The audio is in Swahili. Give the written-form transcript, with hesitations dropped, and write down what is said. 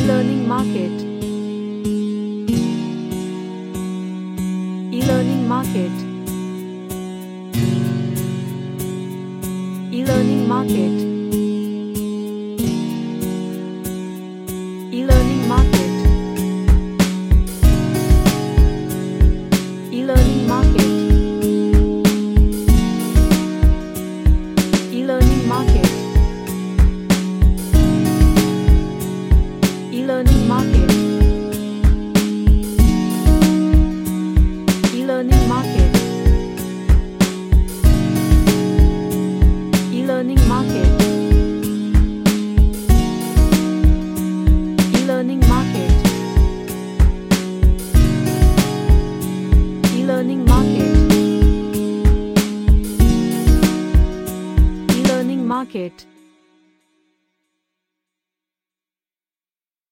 E-learning market. E-learning market. E-learning market. E-learning market. E-learning market. E-learning market. E-learning market. E-learning market. E-learning market. E-learning market. E-learning market. E-learning market.